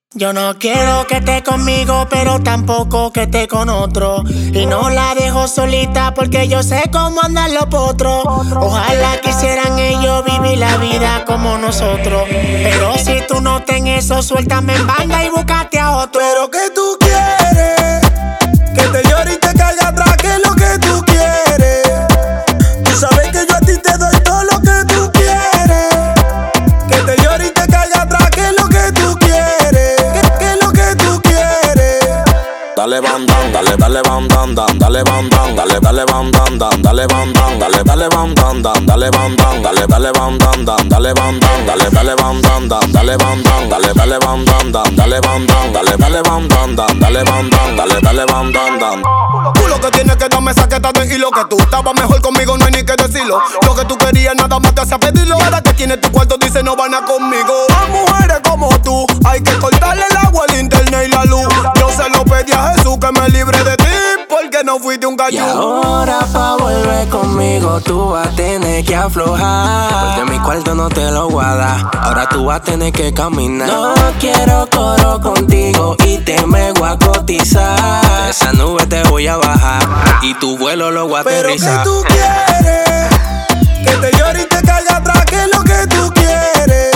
Yo no quiero que esté conmigo, pero tampoco que esté con otro. Y no la dejo solita porque yo sé cómo andan los potros. Ojalá quisieran ellos vivir la vida como nosotros. Pero si tú no ten eso, suéltame en banda y búscate a otro. Pero que tú quieres, que te llore y te caiga atrás, que es lo que tú quieres. Tú sabes que yo a ti te doy todo lo que tú quieres. Que te llore y te caiga atrás, que es lo que tú quieres. Que es lo que tú quieres. Dale bam bam, dale bam bam bam, dale bam bam, dale bam bam bam, dale bam bam, dale bam bam bam, dale bam bam, dale bam bam bam, dale bam bam, dale bam bam bam, dale bam bam, dale bam bam bam, dale bam bam, dale bam bam bam, dale bam bam, dale bam bam bam. Tú lo que tienes que darme saqueta de hilo, que tú estabas mejor conmigo, no hay ni que decirlo. Lo que tú querías nada más te hace pedirlo. Ahora que tienes tu cuarto dice no van a conmigo. A mujeres como tú hay que cortarle el agua, el internet y la luz. Yo se lo pedí a Jesús que me libre de ti, porque no fuiste un gallo. Y ahora pa' volver conmigo tú vas a tener que aflojar, porque mi cuarto no te lo voy a dar. Ahora tú vas a tener que caminar. No quiero coro contigo y te me voy a cotizar. De esa nube te voy a bajar y tu vuelo lo voy a aterrizar. Pero que tú quieres, que te llore y te caiga atrás, que es lo que tú quieres.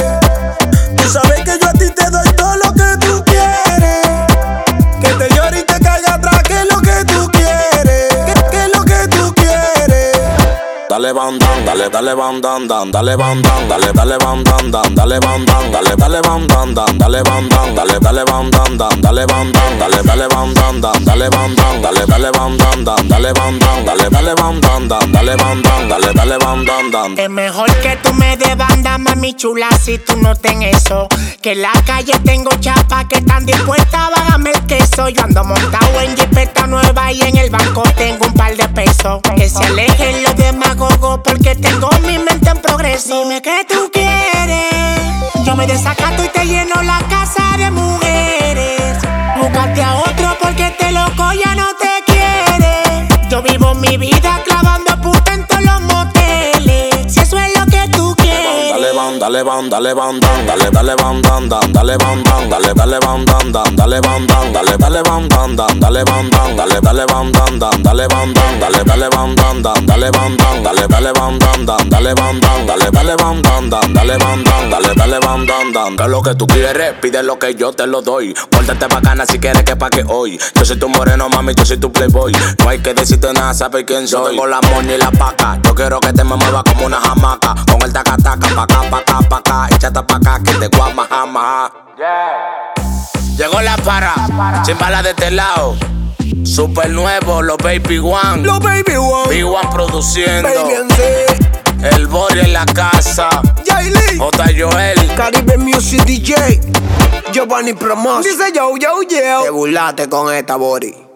Tú sabes que yo a ti te doy todo lo que tú quieres. Que te llore y te caiga atrás, que es lo que tú quieres. Que es lo que tú quieres. Dale bam bam, dale bam bam bam, dale bam bam, dale bam bam bam, dale bam bam, dale bam bam bam, dale bam bam, dale bam bam bam, dale bam bam, dale bam bam bam, dale bam bam, dale bam bam bam, dale bam bam, dale bam bam bam, dale bam bam, dale bam bam bam. Es mejor que tú me des banda, mami chula, si tú no ten eso. Que en la calle tengo chapas que están dispuestas a bajarme el queso. Yo ando montado en jipeta nueva y en el banco tengo un par de pesos. Que se alejen los demagogos porque tengo mi mente en progreso. Dime qué tú quieres, yo me desacato y te lleno la casa de mujeres. Búscate a otro porque este loco ya no te quiere. Yo vivo mi vida clavando puta en todos los moteles. Si eso es lo que tú quieres. Dale bam, dale bam bam, dale bam bam bam, dale bam bam, dale bam bam bam, dale bam bam, dale bam bam bam, dale bam bam, dale bam bam bam, dale bam bam, dale bam bam bam, dale bam bam, dale bam bam bam, dale bam bam, dale bam bam bam, dale bam bam, dale bam bam bam. Que lo que tú quieres, pide lo que yo te lo doy. Pórtate bacana si quieres que pague hoy. Yo soy tu moreno, mami, yo soy tu playboy. No hay que decirte nada, sabes quién soy. Yo tengo la moña y la paca. Yo quiero que te me muevas como una hamaca. Con el taca-taca, pa' acá, pa' acá, pa' acá. Échate pa' acá que te guama, jama. Llegó la para, sin balas de este lado. Super nuevo, los Baby One. Los Baby One. B1 produciendo. Baby and Z. El Bori en la casa. Yailin. J. Joel. Caribe Music DJ. Giovanni Promotion. Dice yo. Te burlaste con esta Bori.